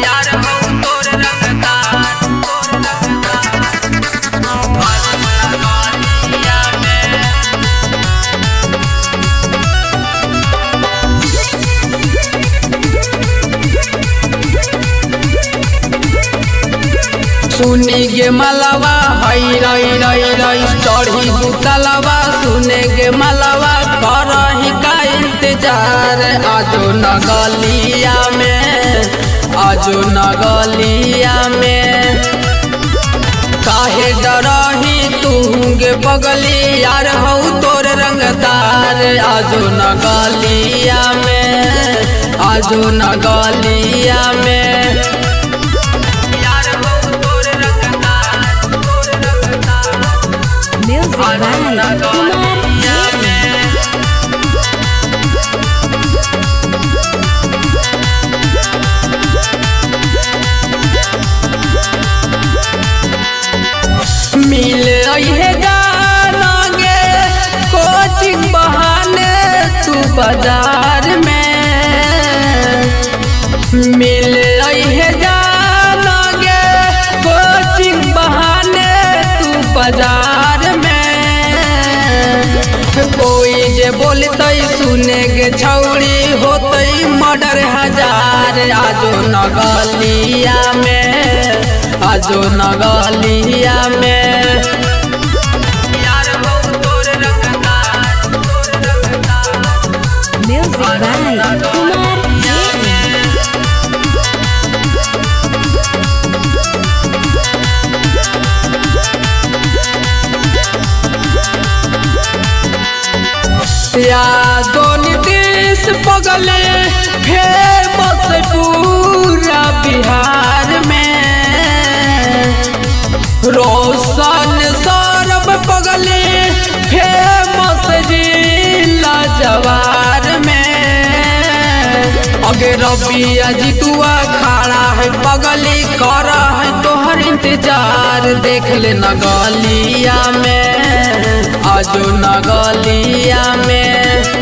यार हो तोर रंगदार गलिया में सुनी गे मलवा हई रई रई रई चढ़ी दुतलवा सुने गे मलवा करही का इंतजार आजो न गलिया में आजो न गलिया में काहे डरही तू गे बगली यार हो तोर रंगदार आजो न गलिया में आजो न गलिया में Music by Kumar मिल रही गाना गे कोचिंग बहाने तू बाजार में मिल रही गाना गे कोचिंग बहाने तू बाजार में कोई जे बोलते सुने गे छौड़ी होते मर्डर हजार आजो न गलिया में आजो न गलिया में यार हो तोर रंगदार Music by Kumar यादो नीतीश पगले फेमस पूरा बिहार में रोशन सौरभ पगले फेमस जिला जवार में अगे रबिया जितुआ खड़ा है पगली कर है तोहर इंतजार देख ले न गलिया में आजो न गलिया में